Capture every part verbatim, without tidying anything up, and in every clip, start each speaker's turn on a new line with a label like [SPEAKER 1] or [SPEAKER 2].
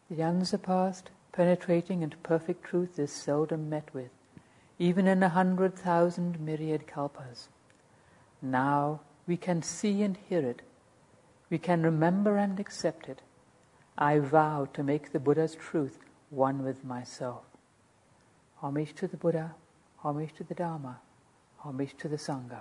[SPEAKER 1] The unsurpassed, penetrating and perfect truth is seldom met with, even in a hundred thousand myriad kalpas. Now we can see and hear it. We can remember and accept it. I vow to make the Buddha's truth one with myself. Homage to the Buddha, homage to the Dharma, homage to the Sangha.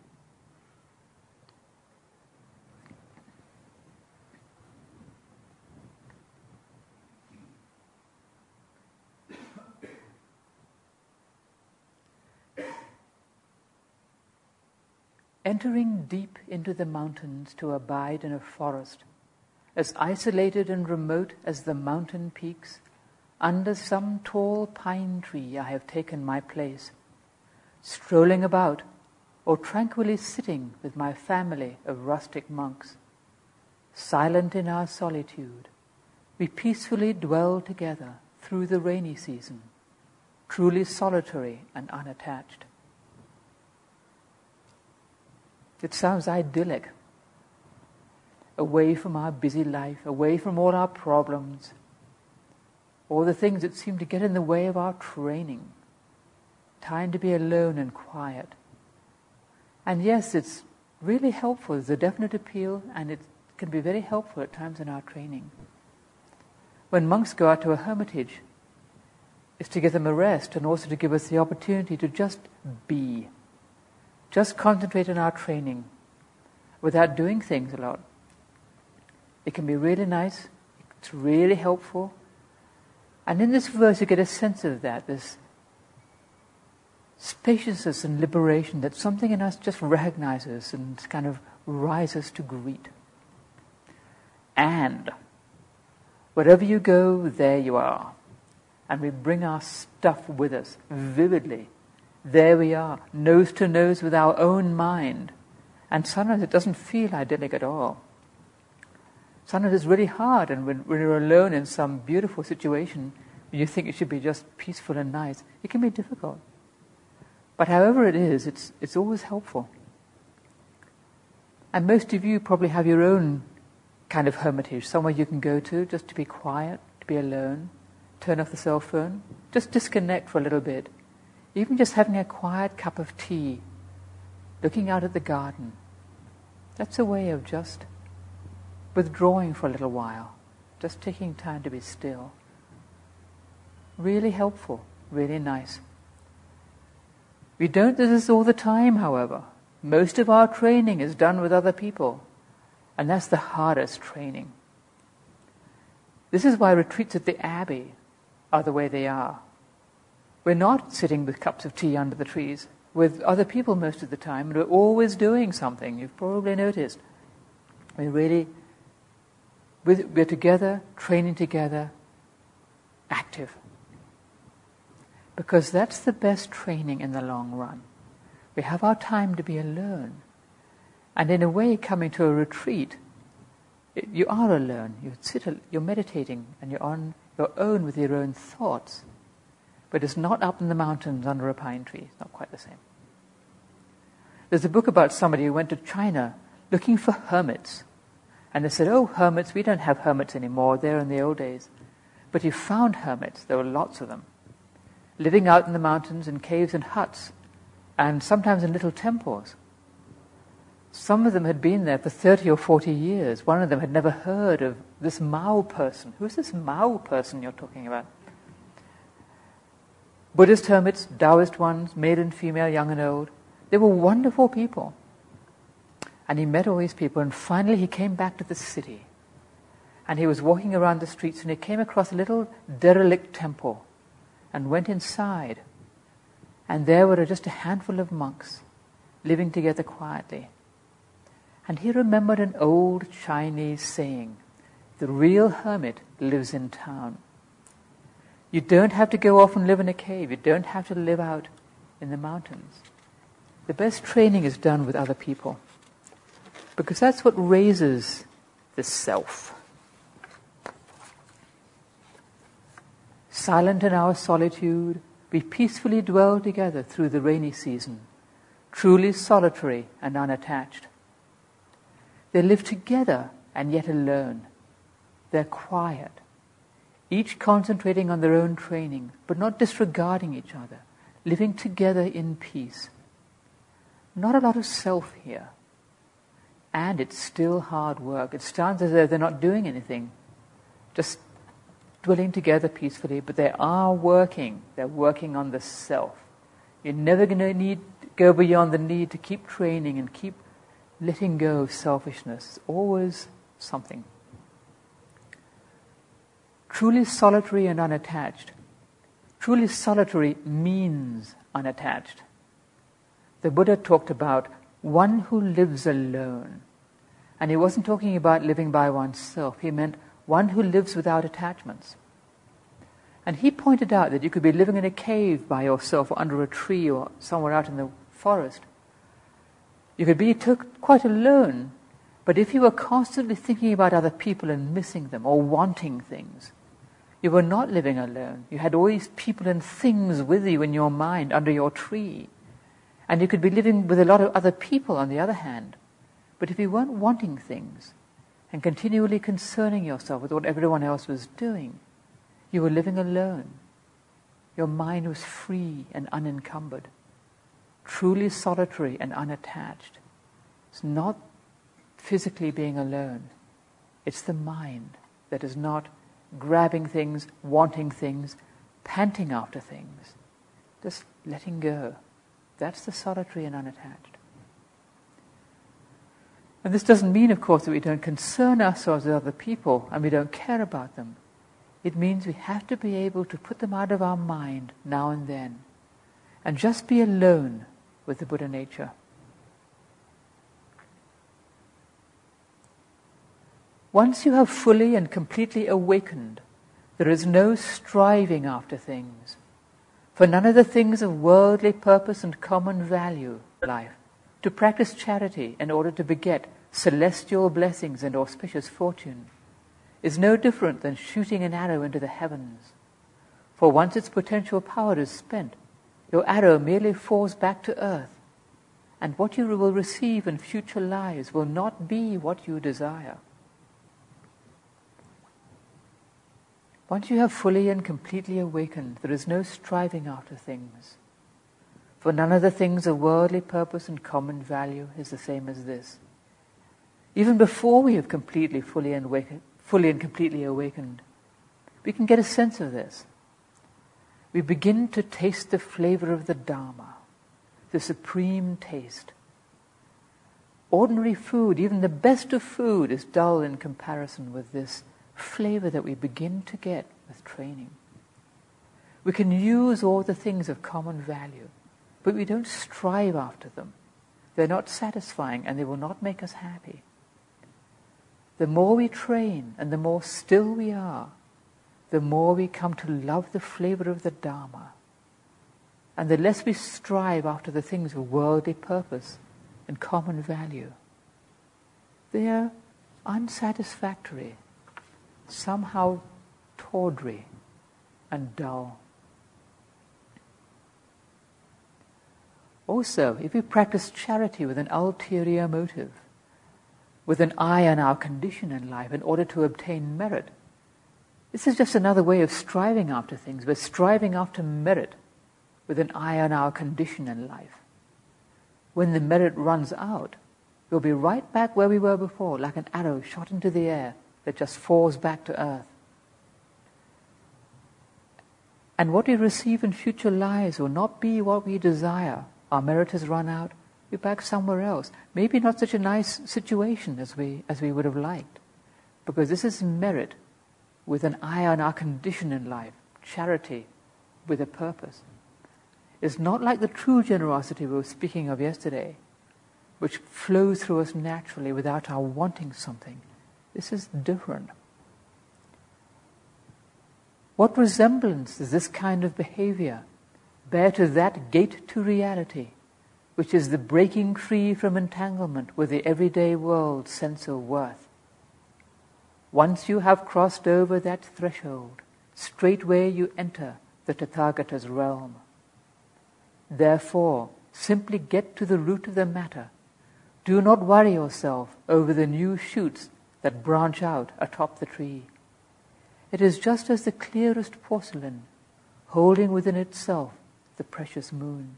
[SPEAKER 1] Entering deep into the mountains to abide in a forest, as isolated and remote as the mountain peaks, under some tall pine tree I have taken my place, strolling about or tranquilly sitting with my family of rustic monks. Silent in our solitude, we peacefully dwell together through the rainy season, truly solitary and unattached. It sounds idyllic. Away from our busy life, away from all our problems, all the things that seem to get in the way of our training. Time to be alone and quiet. And yes, it's really helpful. There's a definite appeal, and it can be very helpful at times in our training. When monks go out to a hermitage, it's to give them a rest and also to give us the opportunity to just be. Just concentrate on our training without doing things a lot. It can be really nice. It's really helpful. And in this verse you get a sense of that, this spaciousness and liberation that something in us just recognizes and kind of rises to greet. And wherever you go, there you are. And we bring our stuff with us vividly. There we are, nose to nose with our own mind. And sometimes it doesn't feel idyllic at all. Sometimes it's really hard, and when, when you're alone in some beautiful situation, you think it should be just peaceful and nice. It can be difficult. But however it is, it's, it's always helpful. And most of you probably have your own kind of hermitage, somewhere you can go to just to be quiet, to be alone, turn off the cell phone, just disconnect for a little bit. Even just having a quiet cup of tea, looking out at the garden, that's a way of just withdrawing for a little while, just taking time to be still. Really helpful, really nice. We don't do this all the time, however. Most of our training is done with other people, and that's the hardest training. This is why retreats at the Abbey are the way they are. We're not sitting with cups of tea under the trees with other people most of the time, and we're always doing something. You've probably noticed. We're really, we're together, training together, active. Because that's the best training in the long run. We have our time to be alone. And in a way, coming to a retreat, it, you are alone. You sit, you're meditating, and you're on your own with your own thoughts. But it's not up in the mountains under a pine tree. It's not quite the same. There's a book about somebody who went to China looking for hermits. And they said, oh, hermits, we don't have hermits anymore. They're in the old days. But he found hermits. There were lots of them. Living out in the mountains in caves and huts. And sometimes in little temples. Some of them had been there for thirty or forty years. One of them had never heard of this Mao person. Who's this Mao person you're talking about? Buddhist hermits, Taoist ones, male and female, young and old. They were wonderful people. And he met all these people, and finally he came back to the city. And he was walking around the streets, and he came across a little derelict temple and went inside. And there were just a handful of monks living together quietly. And he remembered an old Chinese saying, the real hermit lives in town. You don't have to go off and live in a cave. You don't have to live out in the mountains. The best training is done with other people, because that's what raises the self. Silent in our solitude, we peacefully dwell together through the rainy season, truly solitary and unattached. They live together and yet alone. They're quiet. each concentrating on their own training, but not disregarding each other, living together in peace. Not a lot of self here. And it's still hard work. It sounds as though they're not doing anything, just dwelling together peacefully, but they are working. They're working on the self. You're never going to need go beyond the need to keep training and keep letting go of selfishness. It's always something. Truly solitary and unattached. Truly solitary means unattached. The Buddha talked about one who lives alone. And he wasn't talking about living by oneself. He meant one who lives without attachments. And he pointed out that you could be living in a cave by yourself or under a tree or somewhere out in the forest. You could be took quite alone, but if you were constantly thinking about other people and missing them or wanting things, you were not living alone. You had all these people and things with you in your mind under your tree. And you could be living with a lot of other people on the other hand. But if you weren't wanting things and continually concerning yourself with what everyone else was doing, you were living alone. Your mind was free and unencumbered, truly solitary and unattached. It's not physically being alone. It's the mind that is not grabbing things, wanting things, panting after things. Just letting go. That's the solitary and unattached. And this doesn't mean, of course, that we don't concern ourselves with other people and we don't care about them. It means we have to be able to put them out of our mind now and then and just be alone with the Buddha nature. Once you have fully and completely awakened, there is no striving after things. For none of the things of worldly purpose and common value life, to practice charity in order to beget celestial blessings and auspicious fortune, is no different than shooting an arrow into the heavens. For once its potential power is spent, your arrow merely falls back to earth, and what you will receive in future lives will not be what you desire. Once you have fully and completely awakened, there is no striving after things. For none of the things of worldly purpose and common value is the same as this. Even before we have completely, fully and, awakened, fully and completely awakened, we can get a sense of this. We begin to taste the flavor of the Dharma, the supreme taste. Ordinary food, even the best of food, is dull in comparison with this flavor that we begin to get with training. We can use all the things of common value, but we don't strive after them. They're not satisfying and they will not make us happy. The more we train and the more still we are, the more we come to love the flavor of the Dharma. And the less we strive after the things of worldly purpose and common value. They are unsatisfactory, somehow tawdry and dull. Also, if we practice charity with an ulterior motive, with an eye on our condition in life in order to obtain merit, this is just another way of striving after things. We're striving after merit with an eye on our condition in life. When the merit runs out, we'll be right back where we were before, like an arrow shot into the air that just falls back to earth. And what we receive in future lives will not be what we desire. Our merit has run out, we're back somewhere else. Maybe not such a nice situation as we as we would have liked. Because this is merit with an eye on our condition in life, charity with a purpose. It's not like the true generosity we were speaking of yesterday, which flows through us naturally without our wanting something. This is different. What resemblance does this kind of behavior bear to that gate to reality, which is the breaking free from entanglement with the everyday world's sense of worth? Once you have crossed over that threshold, straightway you enter the Tathagata's realm. Therefore, simply get to the root of the matter. Do not worry yourself over the new shoots that branch out atop the tree. It is just as the clearest porcelain, holding within itself the precious moon.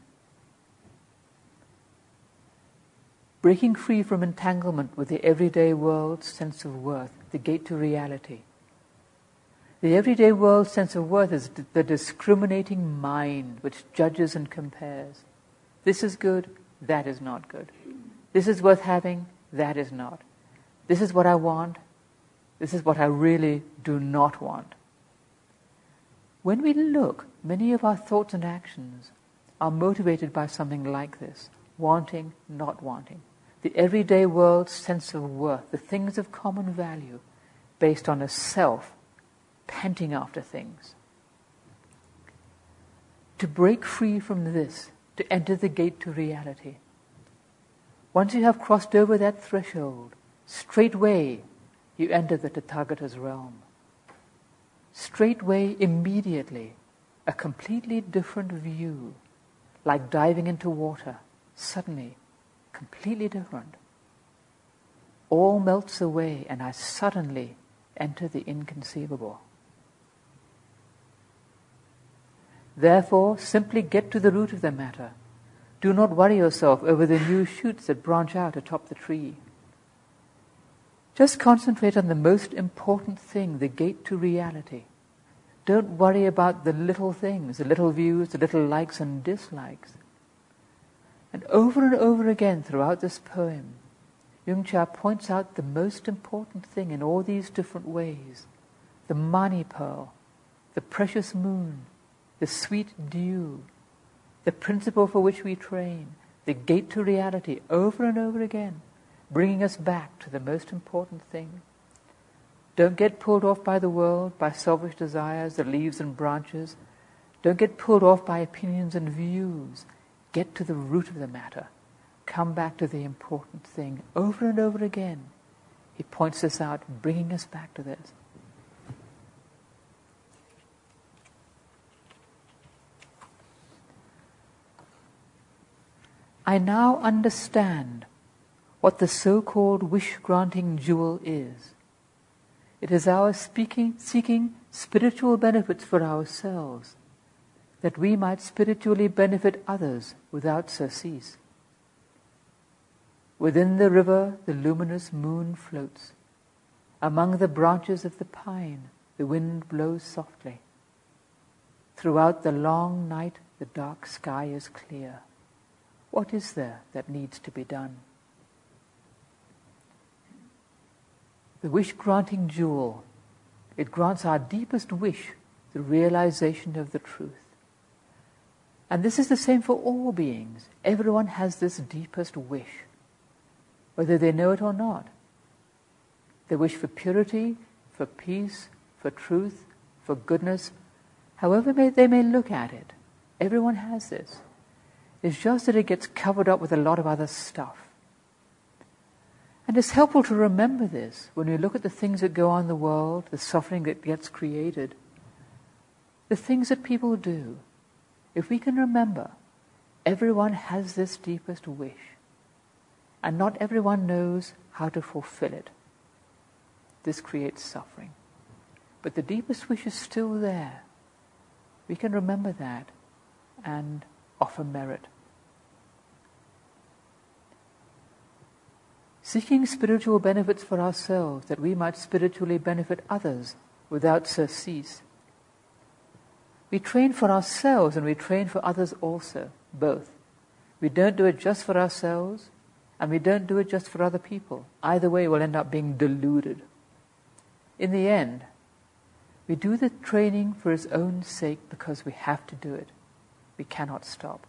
[SPEAKER 1] Breaking free from entanglement with the everyday world's sense of worth, the gate to reality. The everyday world's sense of worth is the discriminating mind which judges and compares. This is good, that is not good. This is worth having, that is not. This is what I want, this is what I really do not want. When we look, many of our thoughts and actions are motivated by something like this, wanting, not wanting. The everyday world's sense of worth, the things of common value, based on a self panting after things. To break free from this, to enter the gate to reality. Once you have crossed over that threshold, straightway you enter the Tathagata's realm. Straightway, immediately, a completely different view, like diving into water, suddenly, completely different. All melts away and I suddenly enter the inconceivable. Therefore, simply get to the root of the matter. Do not worry yourself over the new shoots that branch out atop the tree. Just concentrate on the most important thing, the gate to reality. Don't worry about the little things, the little views, the little likes and dislikes. And over and over again throughout this poem, Yung Cha points out the most important thing in all these different ways. The mani pearl, the precious moon, the sweet dew, the principle for which we train, the gate to reality, over and over again, bringing us back to the most important thing. Don't get pulled off by the world, by selfish desires, the leaves and branches. Don't get pulled off by opinions and views. Get to the root of the matter. Come back to the important thing. Over and over again, he points this out, bringing us back to this. I now understand what the so-called wish-granting jewel is. It is our speaking, seeking spiritual benefits for ourselves, that we might spiritually benefit others without surcease. Within the river, the luminous moon floats. Among the branches of the pine, the wind blows softly. Throughout the long night, the dark sky is clear. What is there that needs to be done? The wish-granting jewel, it grants our deepest wish, the realization of the truth. And this is the same for all beings. Everyone has this deepest wish, whether they know it or not. They wish for purity, for peace, for truth, for goodness, however may, they may look at it. Everyone has this. It's just that it gets covered up with a lot of other stuff. And it's helpful to remember this when we look at the things that go on in the world, the suffering that gets created, the things that people do. If we can remember, everyone has this deepest wish, and not everyone knows how to fulfill it. This creates suffering. But the deepest wish is still there. We can remember that and offer merit. Seeking spiritual benefits for ourselves, that we might spiritually benefit others without surcease. We train for ourselves and we train for others also, both. We don't do it just for ourselves and we don't do it just for other people. Either way, we'll end up being deluded. In the end, we do the training for its own sake because we have to do it. We cannot stop.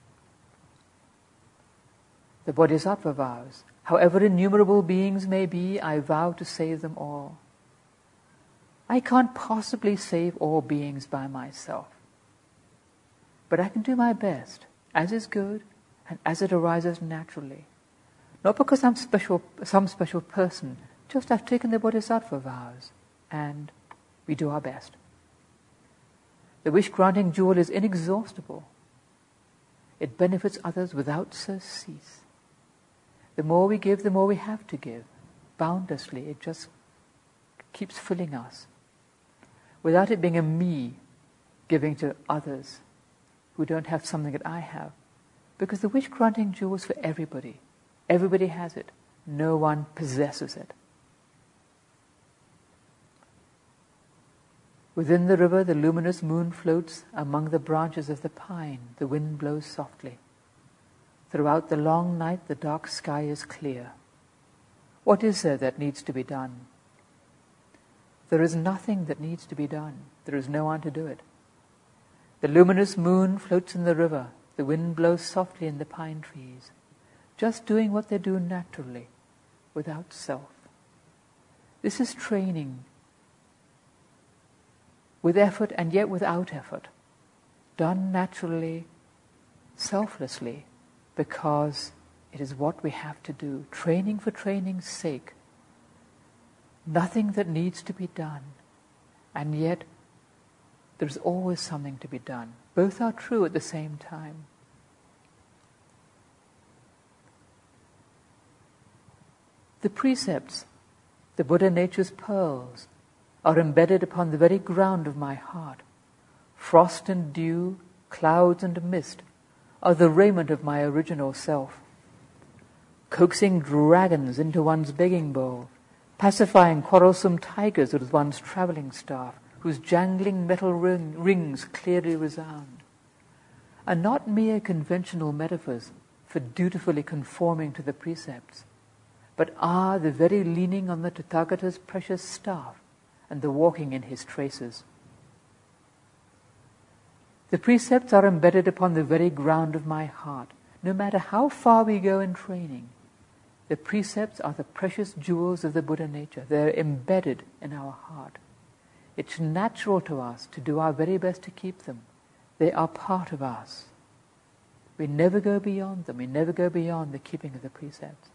[SPEAKER 1] The Bodhisattva vows, however innumerable beings may be, I vow to save them all. I can't possibly save all beings by myself. But I can do my best, as is good, and as it arises naturally. Not because I'm special, some special person, just I've taken the Bodhisattva vows, and we do our best. The wish-granting jewel is inexhaustible. It benefits others without surcease. The more we give, the more we have to give. Boundlessly, it just keeps filling us. without it being a me giving to others who don't have something that I have. Because the wish granting jewel is for everybody. Everybody has it. No one possesses it. Within the river, the luminous moon floats among the branches of the pine. The wind blows softly. Throughout the long night, the dark sky is clear. What is there that needs to be done? There is nothing that needs to be done. There is no one to do it. The luminous moon floats in the river. The wind blows softly in the pine trees. Just doing what they do naturally, without self. This is training with effort and yet without effort. Done naturally, selflessly, because it is what we have to do. Training for training's sake. Nothing that needs to be done. And yet, there's always something to be done. Both are true at the same time. The precepts, the Buddha nature's pearls, are embedded upon the very ground of my heart. Frost and dew, clouds and mist are the raiment of my original self. Coaxing dragons into one's begging bowl, pacifying quarrelsome tigers with one's travelling staff, whose jangling metal ring, rings clearly resound, are not mere conventional metaphors for dutifully conforming to the precepts, but are the very leaning on the Tathagata's precious staff and the walking in his traces. The precepts are embedded upon the very ground of my heart. No matter how far we go in training, the precepts are the precious jewels of the Buddha nature. They're embedded in our heart. It's natural to us to do our very best to keep them. They are part of us. We never go beyond them. We never go beyond the keeping of the precepts.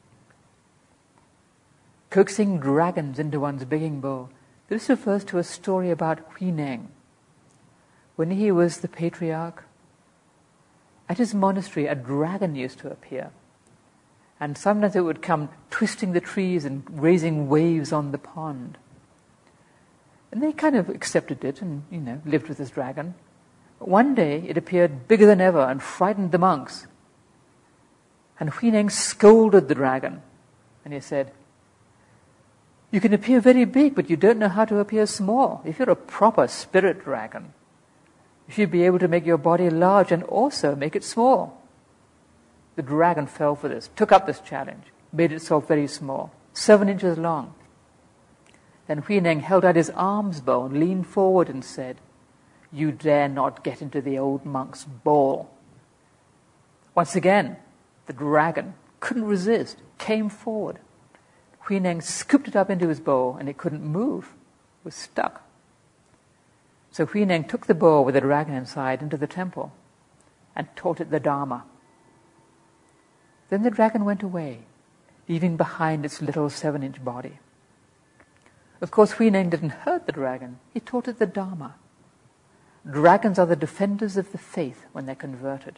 [SPEAKER 1] Coaxing dragons into one's begging bowl. This refers to a story about Huineng. When he was the patriarch, at his monastery a dragon used to appear. And sometimes it would come twisting the trees and raising waves on the pond. And they kind of accepted it and, you know, lived with this dragon. But one day it appeared bigger than ever and frightened the monks. And Huineng scolded the dragon. And he said, "You can appear very big, but you don't know how to appear small. If you're a proper spirit dragon, you should be able to make your body large and also make it small." The dragon fell for this, took up this challenge, made itself very small, seven inches long. Then Huineng held out his arms bow and leaned forward and said, "You dare not get into the old monk's bowl." Once again, the dragon couldn't resist, came forward. Huineng scooped it up into his bowl and it couldn't move, it was stuck. So Huineng took the bowl with the dragon inside into the temple and taught it the Dharma. Then the dragon went away, leaving behind its little seven-inch body. Of course, Huineng didn't hurt the dragon. He taught it the Dharma. Dragons are the defenders of the faith when they're converted.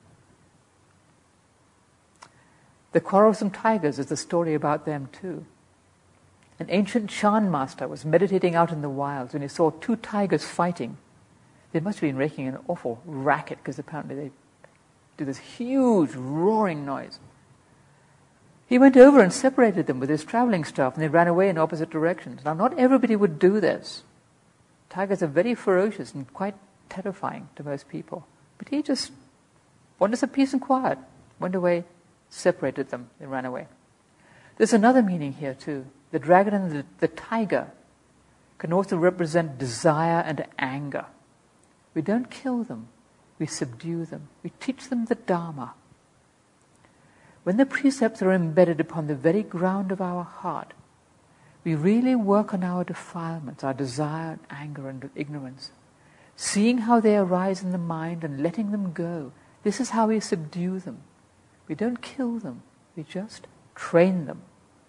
[SPEAKER 1] The quarrelsome tigers is the story about them too. An ancient Chan master was meditating out in the wilds when he saw two tigers fighting. They must have been making an awful racket because apparently they do this huge roaring noise. He went over and separated them with his traveling staff and they ran away in opposite directions. Now, not everybody would do this. Tigers are very ferocious and quite terrifying to most people. But he just wanted some peace and quiet, went away, separated them, they ran away. There's another meaning here too. The dragon and the, the tiger can also represent desire and anger. We don't kill them, we subdue them. We teach them the Dharma. When the precepts are embedded upon the very ground of our heart, we really work on our defilements, our desire, anger, and ignorance. Seeing how they arise in the mind and letting them go. This is how we subdue them. We don't kill them, we just train them.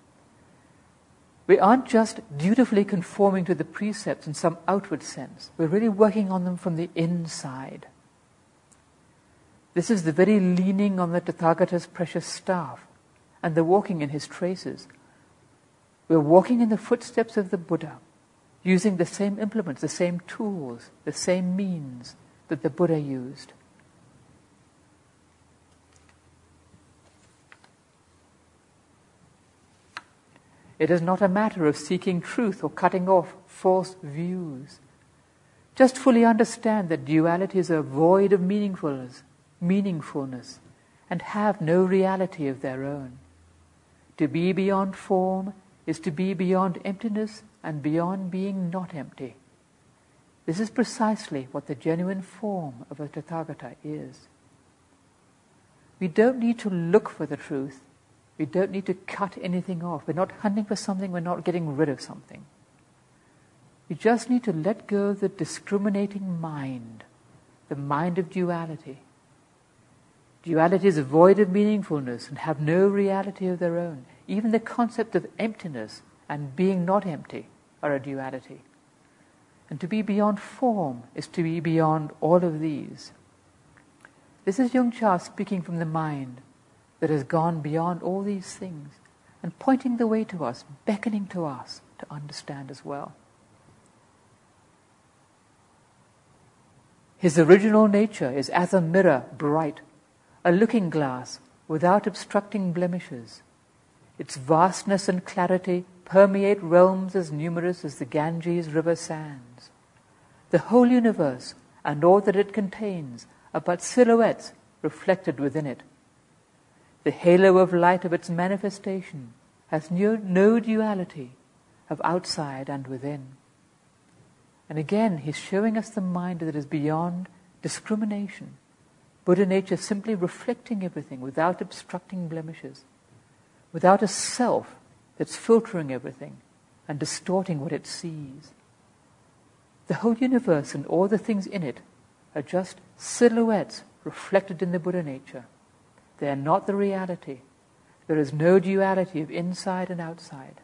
[SPEAKER 1] We aren't just dutifully conforming to the precepts in some outward sense. We're really working on them from the inside. This is the very leaning on the Tathagata's precious staff and the walking in his traces. We're walking in the footsteps of the Buddha. using the same implements, the same tools, the same means that the Buddha used. It is not a matter of seeking truth or cutting off false views. Just fully understand that dualities are void of meaningfulness, meaningfulness, and have no reality of their own. To be beyond form is to be beyond emptiness and beyond being not empty. This is precisely what the genuine form of a Tathagata is. We don't need to look for the truth. We don't need to cut anything off. We're not hunting for something, we're not getting rid of something. We just need to let go of the discriminating mind, the mind of duality. Dualities are void of meaningfulness and have no reality of their own. Even the concept of emptiness and being not empty are a duality. And to be beyond form is to be beyond all of these. This is Yung Cha speaking from the mind that has gone beyond all these things and pointing the way to us, beckoning to us to understand as well. His original nature is as a mirror bright, a looking glass without obstructing blemishes. Its vastness and clarity permeate realms as numerous as the Ganges river sands. The whole universe and all that it contains are but silhouettes reflected within it. The halo of light of its manifestation has no, no duality of outside and within. And again, he's showing us the mind that is beyond discrimination. Buddha nature simply reflecting everything without obstructing blemishes, without a self that's filtering everything and distorting what it sees. The whole universe and all the things in it are just silhouettes reflected in the Buddha nature. They are not the reality. There is no duality of inside and outside.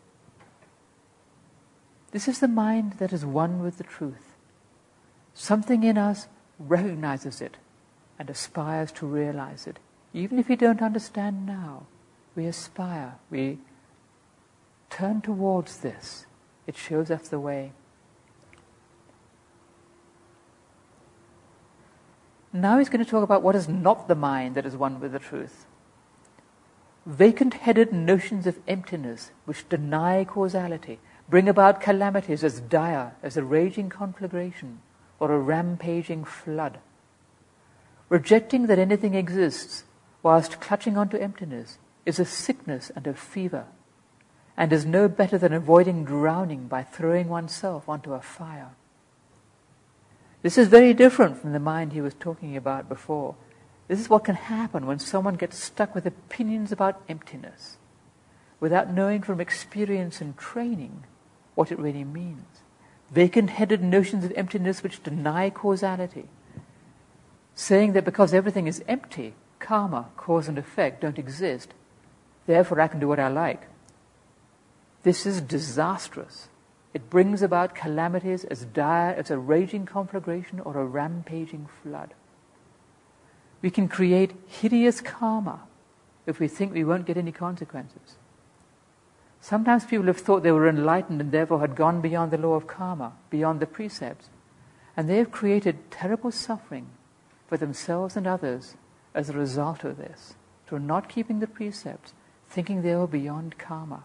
[SPEAKER 1] This is the mind that is one with the truth. Something in us recognizes it and aspires to realize it. Even if we don't understand now, we aspire, we turn towards this. It shows us the way. Now he's going to talk about what is not the mind that is one with the truth. Vacant-headed notions of emptiness which deny causality bring about calamities as dire as a raging conflagration or a rampaging flood. Rejecting that anything exists whilst clutching onto emptiness is a sickness and a fever, and is no better than avoiding drowning by throwing oneself onto a fire. This is very different from the mind he was talking about before. This is what can happen when someone gets stuck with opinions about emptiness, without knowing from experience and training what it really means. Vacant-headed notions of emptiness which deny causality, saying that because everything is empty, karma, cause and effect, don't exist, therefore I can do what I like. This is disastrous. It brings about calamities as dire as a raging conflagration or a rampaging flood. We can create hideous karma if we think we won't get any consequences. Sometimes people have thought they were enlightened and therefore had gone beyond the law of karma, beyond the precepts, and they have created terrible suffering for themselves and others as a result of this, through not keeping the precepts, thinking they were beyond karma.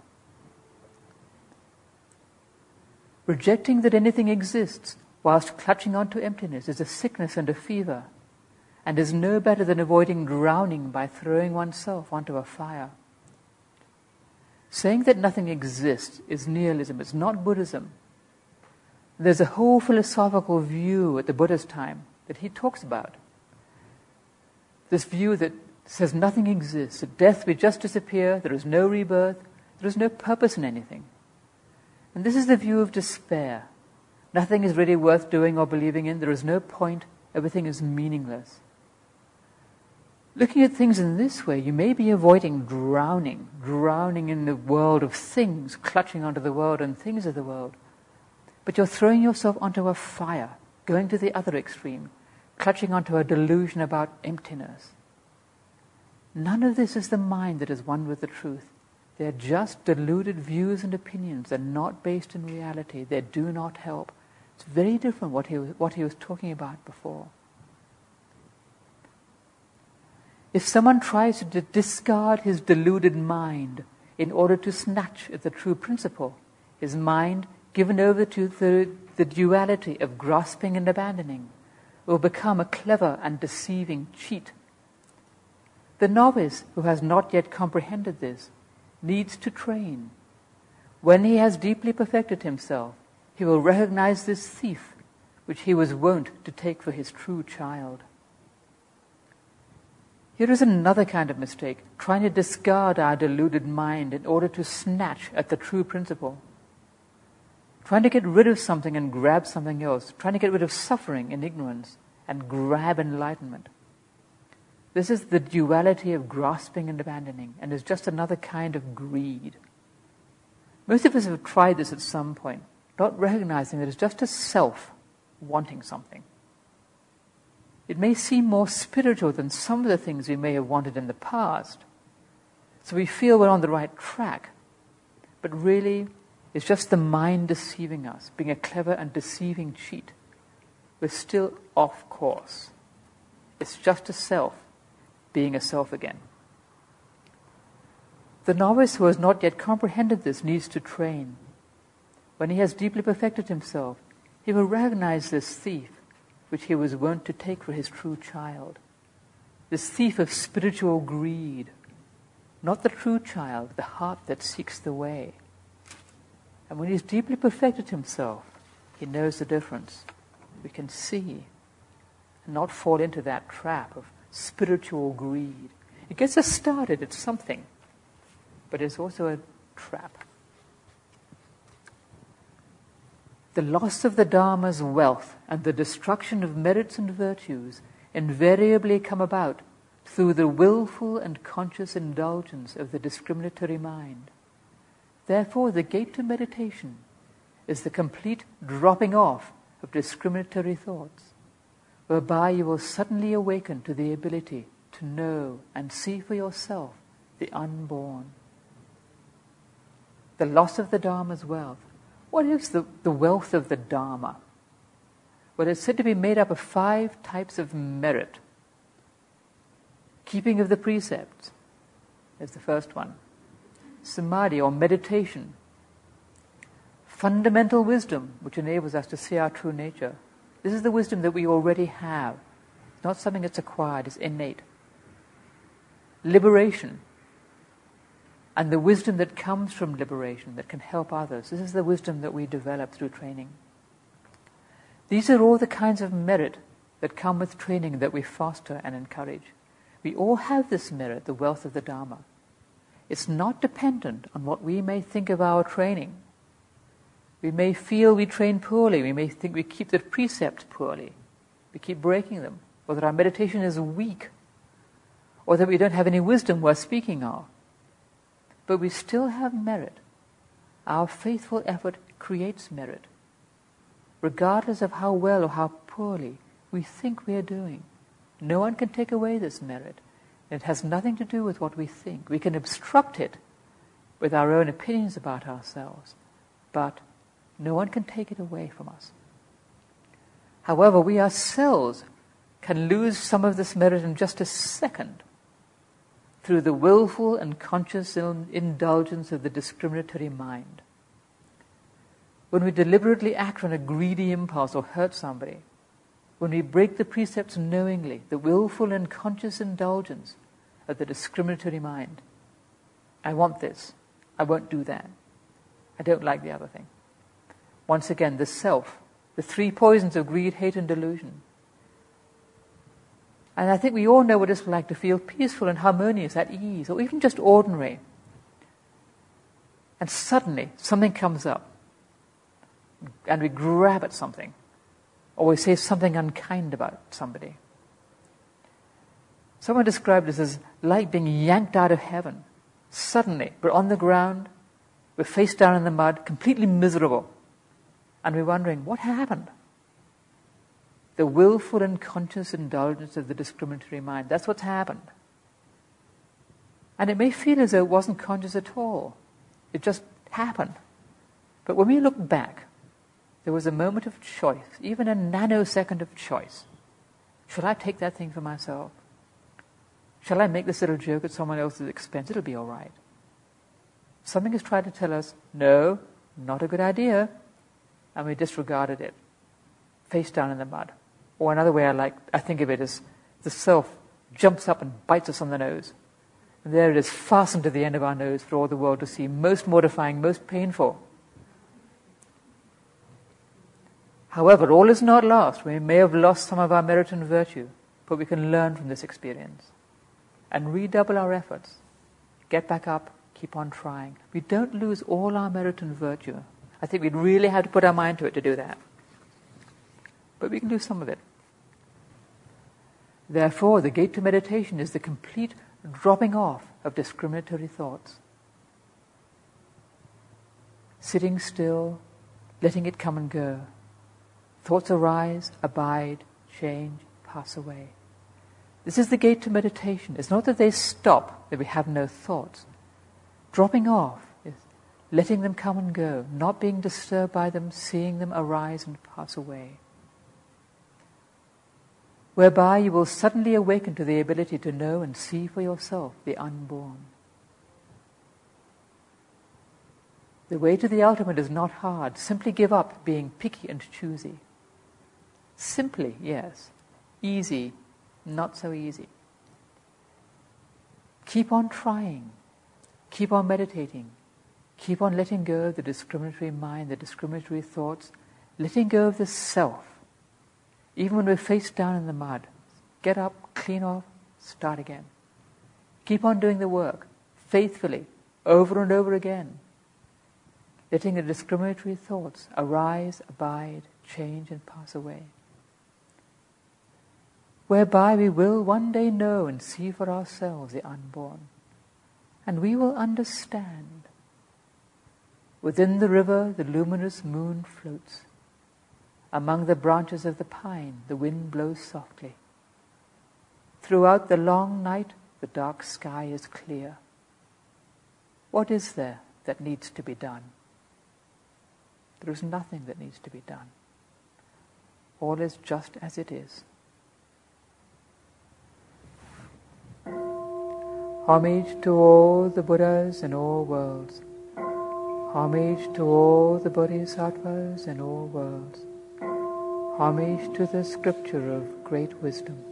[SPEAKER 1] Rejecting that anything exists whilst clutching onto emptiness is a sickness and a fever, and is no better than avoiding drowning by throwing oneself onto a fire. Saying that nothing exists is nihilism, it's not Buddhism. There's a whole philosophical view at the Buddha's time that he talks about. This view that says nothing exists, that death will just disappear, there is no rebirth, there is no purpose in anything. And this is the view of despair. Nothing is really worth doing or believing in. There is no point. Everything is meaningless. Looking at things in this way, you may be avoiding drowning, drowning in the world of things, clutching onto the world and things of the world. But you're throwing yourself onto a fire, going to the other extreme, clutching onto a delusion about emptiness. None of this is the mind that is one with the truth. They're just deluded views and opinions. They're not based in reality. They do not help. It's very different what he was, what he was talking about before. If someone tries to discard his deluded mind in order to snatch at the true principle, his mind, given over to the, the duality of grasping and abandoning, will become a clever and deceiving cheat. The novice who has not yet comprehended this needs to train. When he has deeply perfected himself, he will recognize this thief, which he was wont to take for his true child. Here is another kind of mistake, trying to discard our deluded mind in order to snatch at the true principle. Trying to get rid of something and grab something else, trying to get rid of suffering and ignorance and grab enlightenment. This is the duality of grasping and abandoning, and is just another kind of greed. Most of us have tried this at some point, not recognizing that it's just a self wanting something. It may seem more spiritual than some of the things we may have wanted in the past, so we feel we're on the right track, but really it's just the mind deceiving us, being a clever and deceiving cheat. We're still off course. It's just a self being a self again. The novice who has not yet comprehended this needs to train. When he has deeply perfected himself, he will recognize this thief, which he was wont to take for his true child. This thief of spiritual greed, not the true child, the heart that seeks the way. And when he's deeply perfected himself, he knows the difference. We can see and not fall into that trap of spiritual greed. It gets us started at something, but it's also a trap. The loss of the Dharma's wealth and the destruction of merits and virtues invariably come about through the willful and conscious indulgence of the discriminatory mind. Therefore, the gate to meditation is the complete dropping off of discriminatory thoughts, whereby you will suddenly awaken to the ability to know and see for yourself the unborn. The loss of the Dharma's wealth. What is the, the wealth of the Dharma? Well, it's said to be made up of five types of merit. Keeping of the precepts is the first one. Samadhi or meditation. Fundamental wisdom, which enables us to see our true nature. This is the wisdom that we already have. It's not something that's acquired, it's innate. Liberation. And the wisdom that comes from liberation, that can help others. This is the wisdom that we develop through training. These are all the kinds of merit that come with training that we foster and encourage. We all have this merit, the wealth of the Dharma. It's not dependent on what we may think of our training. We may feel we train poorly. We may think we keep the precepts poorly. We keep breaking them. Or that our meditation is weak. Or that we don't have any wisdom worth speaking of. But we still have merit. Our faithful effort creates merit. Regardless of how well or how poorly we think we are doing. No one can take away this merit. It has nothing to do with what we think. We can obstruct it with our own opinions about ourselves. But no one can take it away from us. However, we ourselves can lose some of this merit in just a second through the willful and conscious indulgence of the discriminatory mind. When we deliberately act on a greedy impulse or hurt somebody, when we break the precepts knowingly, the willful and conscious indulgence of the discriminatory mind. I want this. I won't do that. I don't like the other thing. Once again, the self, the three poisons of greed, hate, and delusion. And I think we all know what it's like to feel peaceful and harmonious, at ease, or even just ordinary. And suddenly, something comes up, and we grab at something, or we say something unkind about somebody. Someone described this as like being yanked out of heaven. Suddenly, we're on the ground, we're face down in the mud, completely miserable. And we're wondering, what happened? The willful and conscious indulgence of the discriminatory mind. That's what's happened. And it may feel as though it wasn't conscious at all. It just happened. But when we look back, there was a moment of choice, even a nanosecond of choice. Shall I take that thing for myself? Shall I make this little joke at someone else's expense? It'll be all right. Something has tried to tell us, no, not a good idea, and we disregarded it, face down in the mud. Or another way I like, I think of it as the self jumps up and bites us on the nose. And there it is, fastened to the end of our nose for all the world to see, most mortifying, most painful. However, all is not lost. We may have lost some of our merit and virtue, but we can learn from this experience and redouble our efforts. Get back up, keep on trying. We don't lose all our merit and virtue. I think we'd really have to put our mind to it to do that. But we can do some of it. Therefore, the gate to meditation is the complete dropping off of discriminatory thoughts. Sitting still, letting it come and go. Thoughts arise, abide, change, pass away. This is the gate to meditation. It's not that they stop, that we have no thoughts. Dropping off is letting them come and go, not being disturbed by them, seeing them arise and pass away. Whereby you will suddenly awaken to the ability to know and see for yourself the unborn. The way to the ultimate is not hard. Simply give up being picky and choosy. Simply, yes. Easy, not so easy. Keep on trying. Keep on meditating. Keep on letting go of the discriminatory mind, the discriminatory thoughts, letting go of the self. Even when we're face down in the mud, get up, clean off, start again. Keep on doing the work, faithfully, over and over again. Letting the discriminatory thoughts arise, abide, change and pass away. Whereby we will one day know and see for ourselves the unborn. And we will understand. Within the river the luminous moon floats. Among the branches of the pine the wind blows softly. Throughout the long night the dark sky is clear. What is there that needs to be done? There is nothing that needs to be done. All is just as it is. Homage to all the Buddhas in all worlds. Homage to all the Bodhisattvas in all worlds. Homage to the scripture of great wisdom.